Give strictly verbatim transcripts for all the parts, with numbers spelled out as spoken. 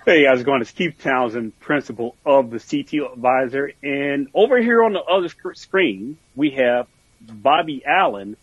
Hey, how's it going? It's Keith Townsend, principal of the C T O Advisor. And over here on the other sc- screen, we have Bobby Allen.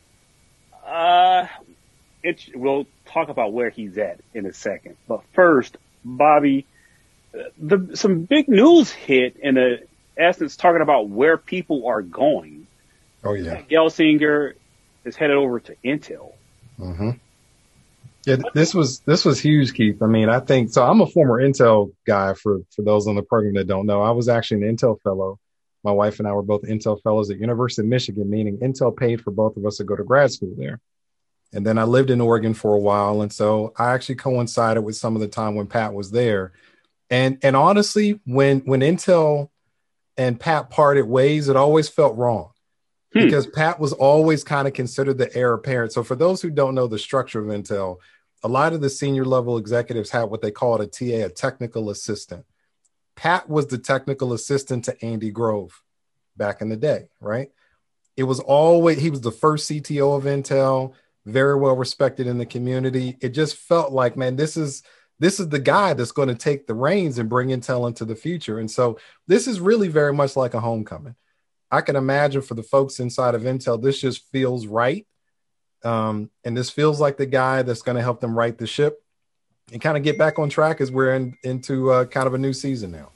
Uh, it, we'll talk about where he's at in a second. But first, Bobby, the, some big news hit in a essence talking about where people are going. Oh, yeah. Gelsinger is headed over to Intel. Mm-hmm. Yeah, this was this was huge, Keith. I mean, I think so. I'm a former Intel guy. For for those on the program that don't know, I was actually an Intel fellow. My wife and I were both Intel fellows at University of Michigan, meaning Intel paid for both of us to go to grad school there. And then I lived in Oregon for a while, and so I actually coincided with some of the time when Pat was there. And and honestly, when when Intel and Pat parted ways, it always felt wrong. Hmm. Because Pat was always kind of considered the heir apparent. So for those who don't know the structure of Intel, a lot of the senior level executives had what they called a T A, a technical assistant. Pat was the technical assistant to Andy Grove back in the day, right? It was always, he was the first C T O of Intel, very well respected in the community. It just felt like, man, this is, this is the guy that's going to take the reins and bring Intel into the future. And so this is really very much like a homecoming. I can imagine for the folks inside of Intel, this just feels right. Um, and this feels like the guy that's going to help them right the ship and kind of get back on track as we're in, into uh, kind of a new season now.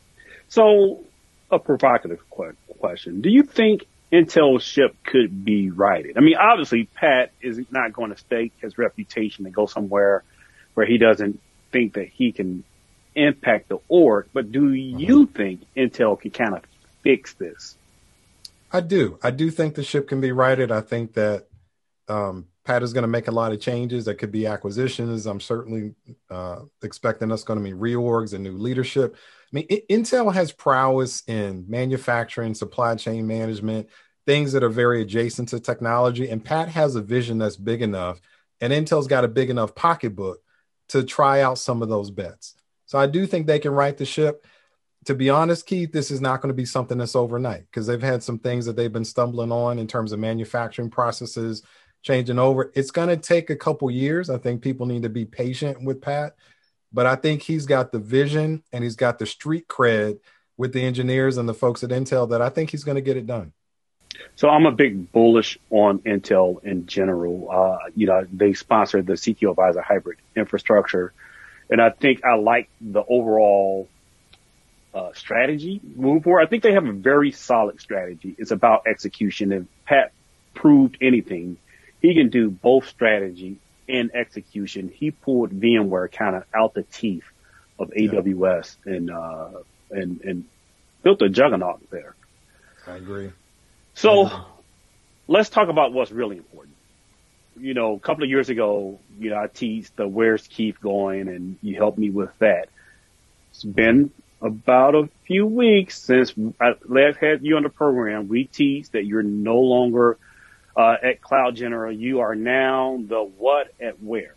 So a provocative question. Do you think Intel's ship could be righted? I mean, obviously, Pat is not going to stake his reputation and go somewhere where he doesn't think that he can impact the org. But do you mm-hmm. think Intel can kind of fix this? I do. I do think the ship can be righted. I think that Um, Pat is going to make a lot of changes. That could be acquisitions. I'm certainly uh, expecting us going to be reorgs and new leadership. I mean, I- Intel has prowess in manufacturing, supply chain management, things that are very adjacent to technology. And Pat has a vision that's big enough, and Intel's got a big enough pocketbook to try out some of those bets. So I do think they can right the ship. To be honest, Keith, this is not going to be something that's overnight because they've had some things that they've been stumbling on in terms of manufacturing processes, changing over. It's going to take a couple years. I think people need to be patient with Pat, but I think he's got the vision and he's got the street cred with the engineers and the folks at Intel that I think he's going to get it done. So I'm a big bullish on Intel in general. Uh, you know, they sponsored the C T O Advisor hybrid infrastructure, and I think I like the overall uh, strategy moving forward. I think they have a very solid strategy. It's about execution. If Pat proved anything, he can do both strategy and execution. He pulled VMware kind of out the teeth of A W S yeah. and, uh, and, and built a juggernaut there. I agree. So I agree. Let's talk about what's really important. You know, a couple of years ago, you know, I teased the where's Keith going, and you helped me with that. It's been about a few weeks since I last had you on the program. We teased that you're no longer Uh, at Cloud General. You are now the what at where?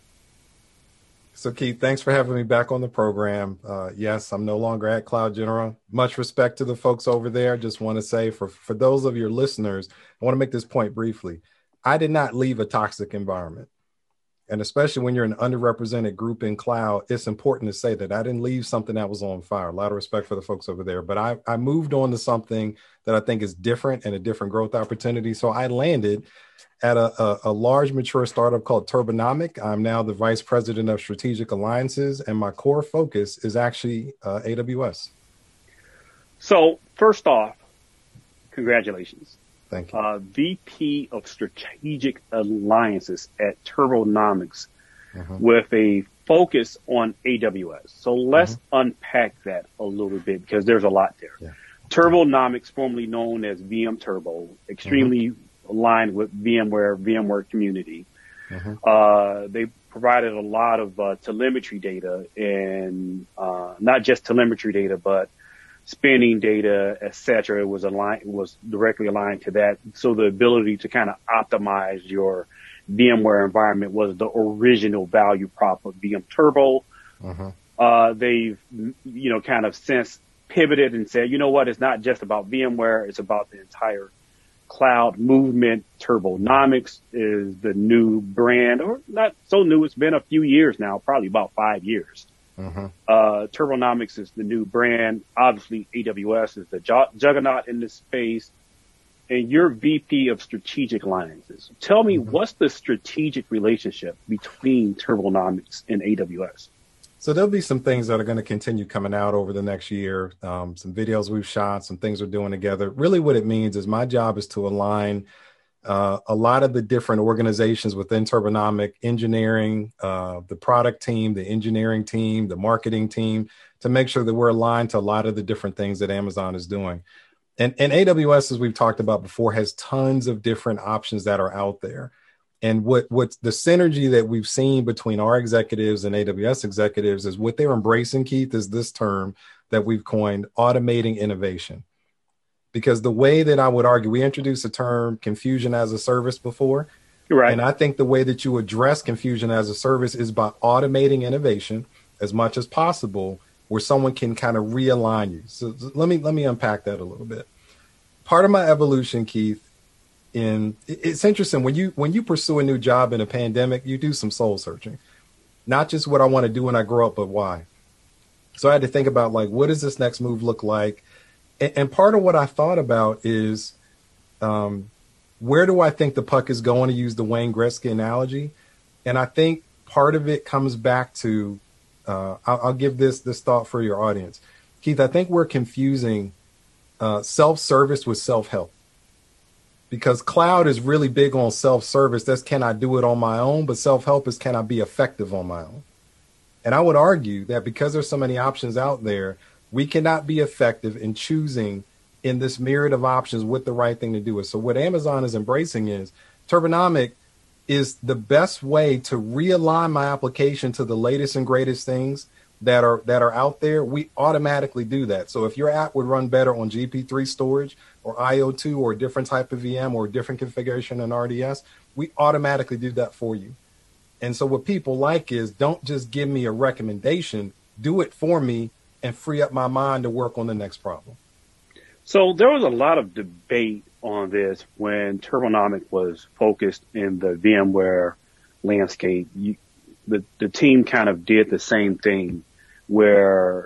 So Keith, thanks for having me back on the program. Uh, yes, I'm no longer at Cloud General. Much respect to the folks over there. Just want to say for, for those of your listeners, I want to make this point briefly. I did not leave a toxic environment. And especially when you're an underrepresented group in cloud, it's important to say that I didn't leave something that was on fire. A lot of respect for the folks over there. But I, I moved on to something that I think is different and a different growth opportunity. So I landed at a, a, a large, mature startup called Turbonomic. I'm now the vice president of strategic alliances, and my core focus is actually uh, A W S. So first off, congratulations. Thank you. Uh, V P of Strategic Alliances at Turbonomics mm-hmm. with a focus on A W S. So let's mm-hmm. unpack that a little bit because there's a lot there. Yeah. Turbonomics, formerly known as V M Turbo, extremely mm-hmm. aligned with VMware, VMware community. Mm-hmm. Uh, they provided a lot of uh, telemetry data and uh, not just telemetry data, but spinning data, et cetera. It was aligned, was directly aligned to that. So the ability to kind of optimize your VMware environment was the original value prop of V M Turbo. Mm-hmm. Uh, they've, you know, kind of since pivoted and said, you know what, it's not just about VMware, it's about the entire cloud movement. Turbonomics is the new brand, or not so new. It's been a few years now, probably about five years. Mm-hmm. Uh, Turbonomics is the new brand. Obviously, A W S is the ju- juggernaut in this space. And you're V P of Strategic Alliances. Tell me, mm-hmm. what's the strategic relationship between Turbonomics and A W S? So there'll be some things that are going to continue coming out over the next year. Um, some videos we've shot, some things we're doing together. Really what it means is my job is to align uh, a lot of the different organizations within Turbonomic, engineering, uh, the product team, the engineering team, the marketing team, to make sure that we're aligned to a lot of the different things that Amazon is doing. And, and A W S, as we've talked about before, has tons of different options that are out there. And what what's the synergy that we've seen between our executives and A W S executives is what they're embracing, Keith, is this term that we've coined, automating innovation. Because the way that I would argue, we introduced the term confusion as a service before. Right. And I think the way that you address confusion as a service is by automating innovation as much as possible, where someone can kind of realign you. So let me let me unpack that a little bit. Part of my evolution, Keith, in it's interesting when you when you pursue a new job in a pandemic, you do some soul searching, not just what I want to do when I grow up, but why. So I had to think about, like, what does this next move look like? And, and part of what I thought about is, um, where do I think the puck is going, to use the Wayne Gretzky analogy? And I think part of it comes back to, uh, I'll, I'll give this this thought for your audience, Keith. I think we're confusing uh, self-service with self-help. Because cloud is really big on self-service. That's, can I do it on my own? But self-help is, can I be effective on my own? And I would argue that because there's so many options out there, we cannot be effective in choosing in this myriad of options what the right thing to do is. So what Amazon is embracing is Turbonomic is the best way to realign my application to the latest and greatest things that are that are out there. We automatically do that. So if your app would run better on G P three storage or I O two or a different type of V M or a different configuration in R D S, we automatically do that for you. And so what people like is, don't just give me a recommendation, do it for me and free up my mind to work on the next problem. So there was a lot of debate on this when Turbonomic was focused in the VMware landscape. You, the, the team kind of did the same thing where,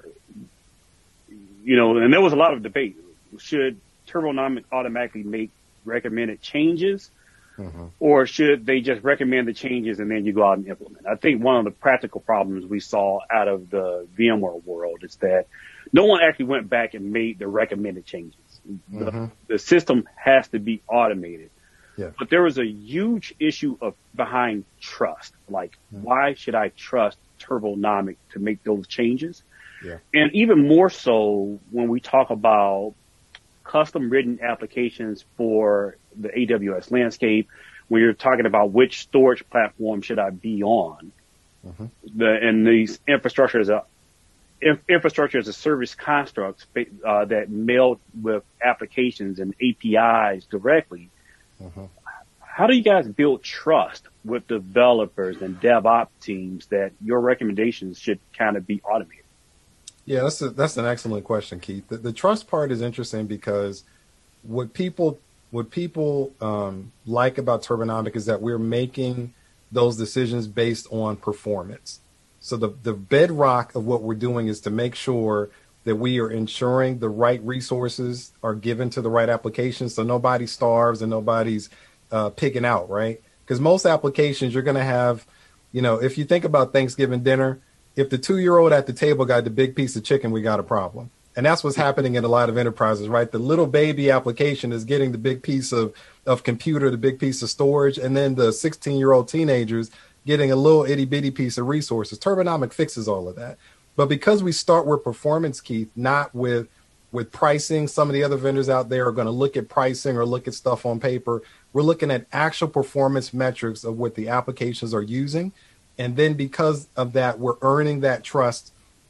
you know, and there was a lot of debate. Should Turbonomic automatically make recommended changes, mm-hmm. or should they just recommend the changes and then you go out and implement? I think one of the practical problems we saw out of the VMware world is that no one actually went back and made the recommended changes. Mm-hmm. The, the system has to be automated. Yeah. But there was a huge issue of behind trust. Like, mm-hmm. why should I trust Turbonomic to make those changes? Yeah. And even more so when we talk about custom written applications for the A W S landscape, when you're talking about which storage platform should I be on, mm-hmm. the, and these infrastructure as a infrastructure as a service constructs uh, that meld with applications and A P Is directly. Mm-hmm. How do you guys build trust with developers and DevOps teams that your recommendations should kind of be automated? Yeah, that's a, that's an excellent question, Keith. The, the trust part is interesting because what people what people um, like about Turbonomic is that we're making those decisions based on performance. So the, the bedrock of what we're doing is to make sure that we are ensuring the right resources are given to the right applications, so nobody starves and nobody's uh, picking out, right? Because most applications you're going to have, you know, if you think about Thanksgiving dinner, if the two-year-old at the table got the big piece of chicken, we got a problem. And that's what's happening in a lot of enterprises, right? The little baby application is getting the big piece of, of computer, the big piece of storage, and then the sixteen-year-old teenagers getting a little itty-bitty piece of resources. Turbonomic fixes all of that. But because we start with performance, Keith, not with with pricing, some of the other vendors out there are going to look at pricing or look at stuff on paper. We're looking at actual performance metrics of what the applications are using. And then because of that, we're earning that trust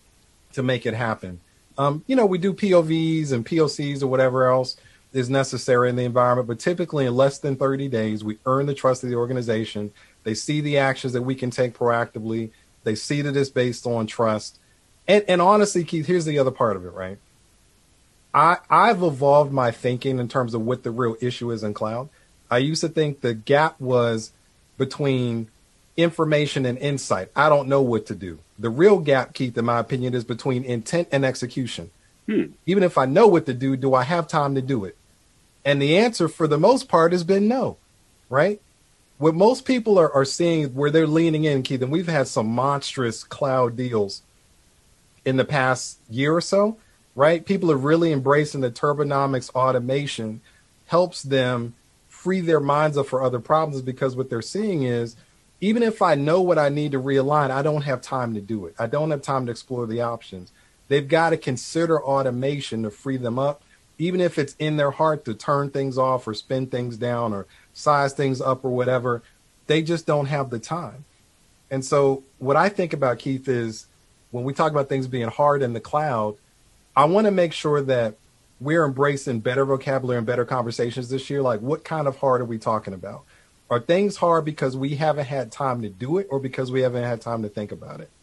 to make it happen. Um, you know, we do P O Vs and P O Cs or whatever else is necessary in the environment, but typically in less than thirty days, we earn the trust of the organization. They see the actions that we can take proactively. They see that it's based on trust. And, and honestly, Keith, here's the other part of it, right? I, I've evolved my thinking in terms of what the real issue is in cloud. I used to think the gap was between information and insight. I don't know what to do. The real gap, Keith, in my opinion, is between intent and execution. Hmm. Even if I know what to do, do I have time to do it? And the answer for the most part has been no, right? What most people are, are seeing where they're leaning in, Keith, and we've had some monstrous cloud deals in the past year or so, right? People are really embracing the Turbonomics automation helps them free their minds up for other problems, because what they're seeing is, even if I know what I need to realign, I don't have time to do it. I don't have time to explore the options. They've got to consider automation to free them up, even if it's in their heart to turn things off or spin things down or size things up or whatever. They just don't have the time. And so what I think about, Keith, is when we talk about things being hard in the cloud, I want to make sure that we're embracing better vocabulary and better conversations this year. Like, what kind of hard are we talking about? Are things hard because we haven't had time to do it, or because we haven't had time to think about it?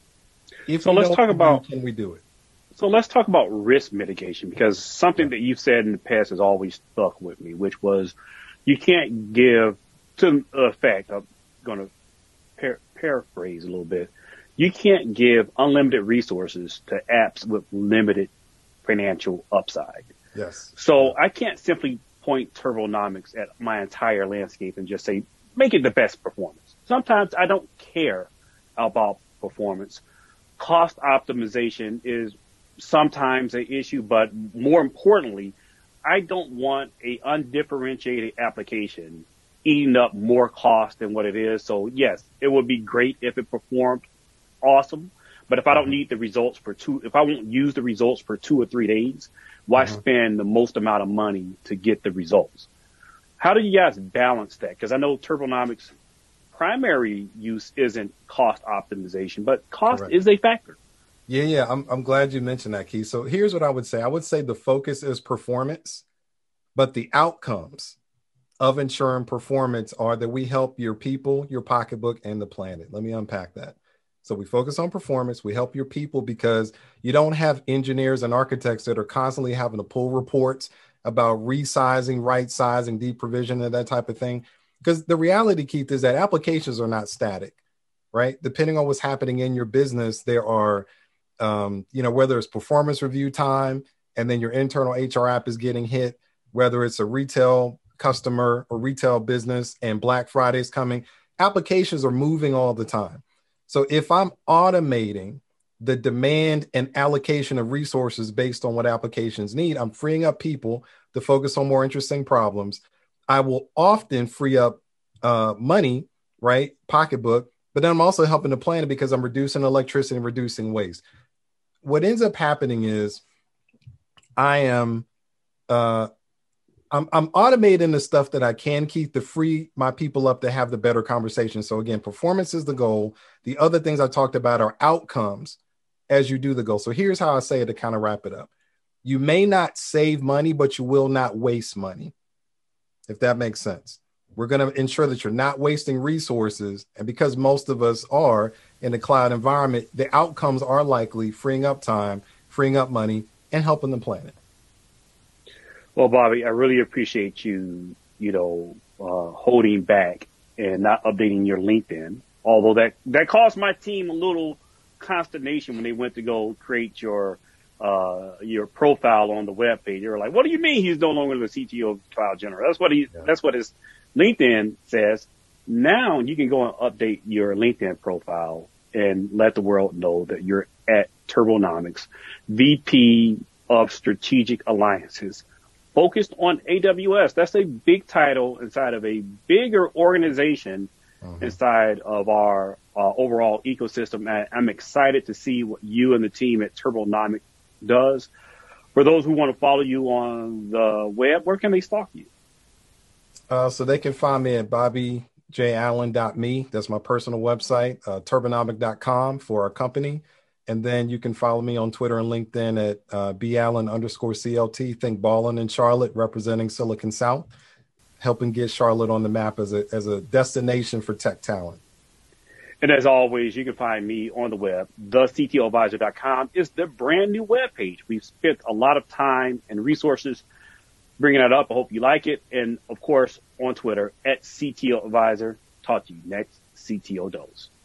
If so let's talk about, can we do it? So let's talk about risk mitigation, because something that you've said in the past has always stuck with me, which was you can't give, to effect, I'm going to par- paraphrase a little bit, you can't give unlimited resources to apps with limited financial upside. Yes. So I can't simply point Turbonomics at my entire landscape and just say, make it the best performance. Sometimes I don't care about performance. Cost optimization is sometimes an issue, but more importantly, I don't want a undifferentiated application eating up more cost than what it is. So yes, it would be great if it performed awesome, but if I don't need the results for two, if I won't use the results for two or three days, why mm-hmm. spend the most amount of money to get the results? How do you guys balance that? Because I know Turbonomics' primary use isn't cost optimization, but cost Correct. Is a factor. Yeah, yeah. I'm I'm glad you mentioned that, Keith. So here's what I would say. I would say the focus is performance, but the outcomes of ensuring performance are that we help your people, your pocketbook, and the planet. Let me unpack that. So we focus on performance. We help your people because you don't have engineers and architects that are constantly having to pull reports about resizing, right sizing, deprovision, and that type of thing. Because the reality, Keith, is that applications are not static, right? Depending on what's happening in your business, there are, um, you know, whether it's performance review time and then your internal H R app is getting hit, whether it's a retail customer or retail business and Black Friday's coming, applications are moving all the time. So if I'm automating the demand and allocation of resources based on what applications need, I'm freeing up people to focus on more interesting problems. I will often free up uh, money, right? Pocketbook, but then I'm also helping the planet because I'm reducing electricity and reducing waste. What ends up happening is I am, uh, I'm, I'm automating the stuff that I can keep to free my people up to have the better conversation. So again, performance is the goal. The other things I talked about are outcomes as you do the goal. So here's how I say it to kind of wrap it up. You may not save money, but you will not waste money, if that makes sense. We're going to ensure that you're not wasting resources. And because most of us are in the cloud environment, the outcomes are likely freeing up time, freeing up money, and helping the planet. Well, Bobby, I really appreciate you, you know, uh, holding back and not updating your LinkedIn. Although that, that caused my team a little consternation when they went to go create your, uh, your profile on the web page. They were like, what do you mean he's no longer the C T O of Cloud General? That's what he, yeah. that's what his LinkedIn says. Now you can go and update your LinkedIn profile and let the world know that you're at Turbonomics, V P of Strategic Alliances, focused on A W S. That's a big title inside of a bigger organization mm-hmm. inside of our uh, overall ecosystem. I, I'm excited to see what you and the team at Turbonomics does. For those who want to follow you on the web, where can they stalk you? Uh, so they can find me at bobby j allen dot me. That's my personal website, uh, turbonomic dot com for our company. And then you can follow me on Twitter and LinkedIn at uh, ballen underscore CLT. Think Ballin in Charlotte, representing Silicon South, helping get Charlotte on the map as a as a destination for tech talent. And as always, you can find me on the web. the C T O advisor dot com is the brand new webpage. We've spent a lot of time and resources bringing that up. I hope you like it. And of course, on Twitter at C T O Advisor. Talk to you next C T O Dose.